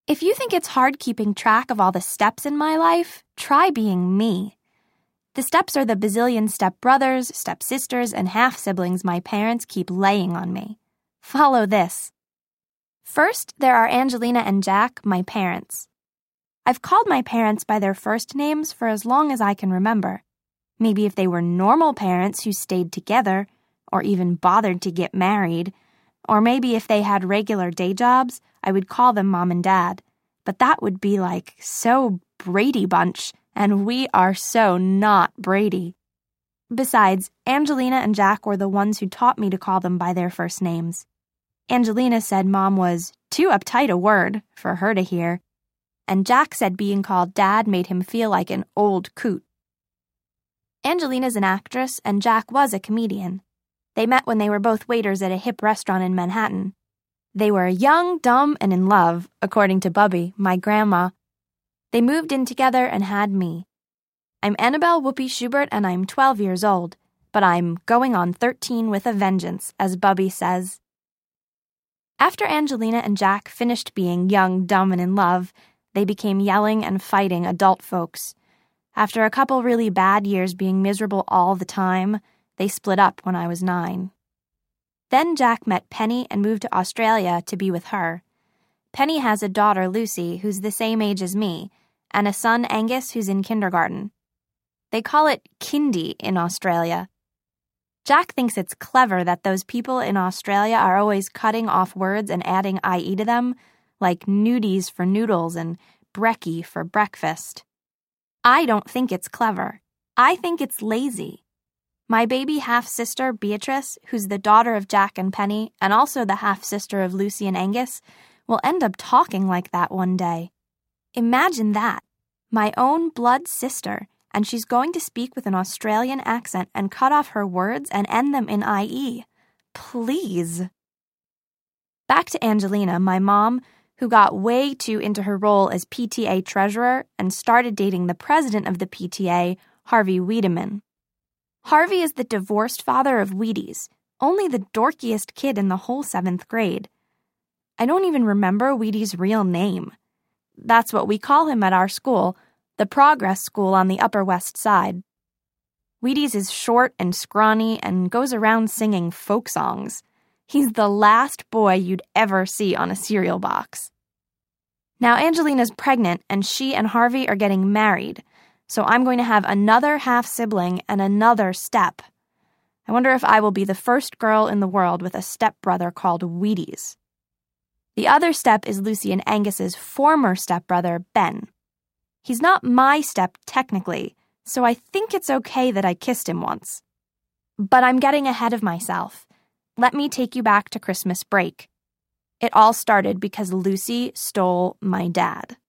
If you think it's hard keeping track of all the steps in my life, try being me. The steps are the bazillion step-brothers, step-sisters, and half-siblings my parents keep laying on me. Follow this. First, there are Angelina and Jack, my parents. I've called my parents by their first names for as long as I can remember. Maybe if they were normal parents who stayed together, or even bothered to get married, or maybe if they had regular day jobs, I would call them Mom and Dad. But that would be like so Brady Bunch, and we are so not Brady. Besides, Angelina and Jack were the ones who taught me to call them by their first names. Angelina said Mom was too uptight a word for her to hear, and Jack said being called Dad made him feel like an old coot. Angelina's an actress, and Jack was a comedian. They met when they were both waiters at a hip restaurant in Manhattan. They were young, dumb, and in love, according to Bubby, my grandma. They moved in together and had me. I'm Annabelle Whoopi Schubert, and I'm 12 years old, but I'm going on 13 with a vengeance, as Bubby says. After Angelina and Jack finished being young, dumb, and in love, they became yelling and fighting adult folks. After a couple really bad years being miserable all the time, they split up when I was 9. Then Jack met Penny and moved to Australia to be with her. Penny has a daughter, Lucy, who's the same age as me, and a son, Angus, who's in kindergarten. They call it kindy in Australia. Jack thinks it's clever that those people in Australia are always cutting off words and adding IE to them, like nudies for noodles and brekkie for breakfast. I don't think it's clever. I think it's lazy. My baby half-sister, Beatrice, who's the daughter of Jack and Penny, and also the half-sister of Lucy and Angus, will end up talking like that one day. Imagine that. My own blood sister, and she's going to speak with an Australian accent and cut off her words and end them in IE. Please. Back to Angelina, my mom, who got way too into her role as PTA treasurer and started dating the president of the PTA, Harvey Wiedemann. Harvey is the divorced father of Wheaties, only the dorkiest kid in the whole 7th grade. I don't even remember Wheaties' real name. That's what we call him at our school, the Progress School on the Upper West Side. Wheaties is short and scrawny and goes around singing folk songs. He's the last boy you'd ever see on a cereal box. Now Angelina's pregnant, and she and Harvey are getting married, so I'm going to have another half-sibling and another step. I wonder if I will be the first girl in the world with a stepbrother called Wheaties. The other step is Lucy and Angus's former stepbrother, Ben. He's not my step technically, so I think it's okay that I kissed him once. But I'm getting ahead of myself. Let me take you back to Christmas break. It all started because Lucy stole my dad.